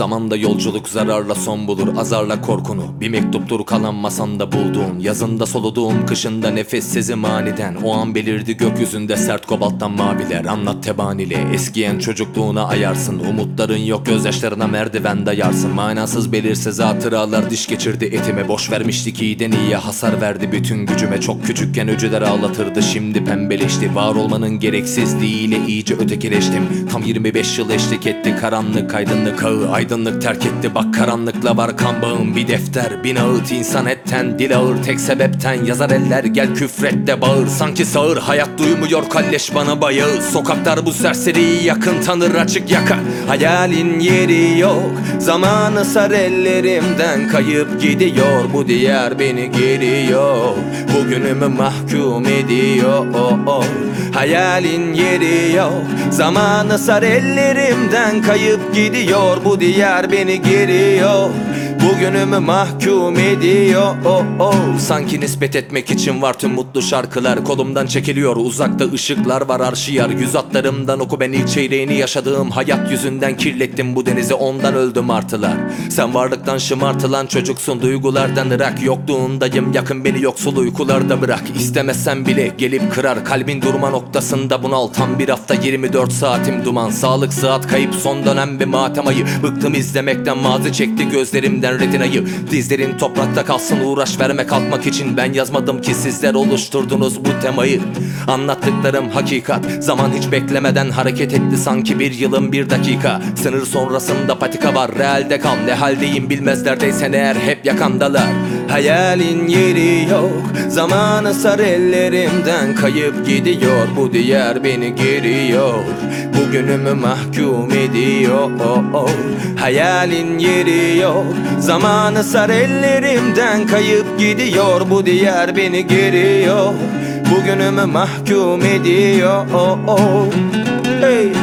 Zamanda yolculuk zararla son bulur, azarla korkunu. Bir mektuptur kalan masanda bulduğun, yazında soluduğum, kışında nefessizim aniden. O an belirdi gökyüzünde sert kobalttan maviler. Anlat tebanili, eskiyen çocukluğuna ayarsın. Umutların yok, gözyaşlarına merdiven dayarsın. Manasız belirsiz hatıralar diş geçirdi etime. Boş vermiştik iyiden iyiye, hasar verdi bütün gücüme. Çok küçükken öcüler ağlatırdı, şimdi pembeleşti. Var olmanın gereksizliğiyle iyice ötekileştim. Tam 25 yıl eşlik etti karanlık, aydınlık ağı. Aydınlık terk etti bak, karanlıkla var kan bağım. Bir defter, bir ağıt, insan etten, dil ağır. Tek sebepten yazar eller, gel küfret de bağır. Sanki sağır, hayat duymuyor kalleş bana bayağı. Sokaklar bu serseriyi yakın tanır, açık yakar. Hayalin yeri yok, zamanı sar ellerimden. Kayıp gidiyor bu diyar, beni geriyor. Bugünümü mahkum ediyor. Hayalin yeri yok, zamanı sar ellerimden. Kayıp gidiyor bu diyar, beni geriyor. Bugünümü mahkum ediyor. Sanki nispet etmek için var tüm mutlu şarkılar. Kolumdan çekiliyor, uzakta ışıklar var, arşiyar. Yüz atlarımdan oku, ben ilk çeyreğini yaşadığım hayat yüzünden kirlettim bu denizi, ondan öldü martılar. Sen varlıktan şımartılan çocuksun, duygulardan ırak. Yokluğundayım yakın, beni yoksul uykularda bırak. İstemezsen bile gelip kırar, kalbin durma noktasında bunal. Tam bir hafta 24 saatim duman. Sağlık sıhhat kayıp, son dönem bir matem ayı. Bıktım izlemekten, mazi çekti gözlerimden retinayı. Dizlerin toprakta kalsın, uğraş verme kalkmak için. Ben yazmadım ki, sizler oluşturdunuz bu temayı. Anlattıklarım hakikat, zaman hiç beklemeden hareket etti. Sanki bir yılın bir dakika. Sınır sonrasında patika var, realde kal. Ne haldeyim bilmezlerdeysen eğer, hep yakandalar. Hayalin yeri yok, zamanı sar ellerimden. Kayıp gidiyor bu diyar, beni geriyor. Bugünümü mahkum ediyor. Hayalin yeri yok, zamanı sar ellerimden. Kayıp gidiyor bu diyar, beni geriyor. Bugünümü mahkum ediyor. Hey.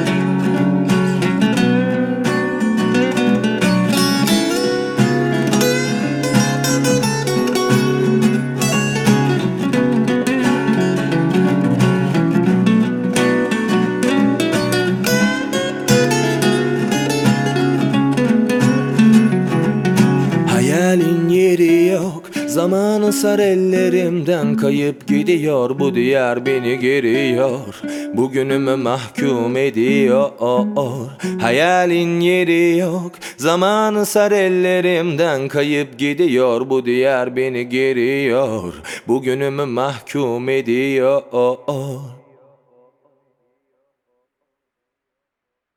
Hayalin yeri yok, zamanı sar ellerimden. Kayıp gidiyor bu diyar, beni geriyor. Bugünümü mahkum ediyor. Hayalin yeri yok, zamanı sar ellerimden. Kayıp gidiyor bu diyar, beni geriyor. Bugünümü mahkum ediyor.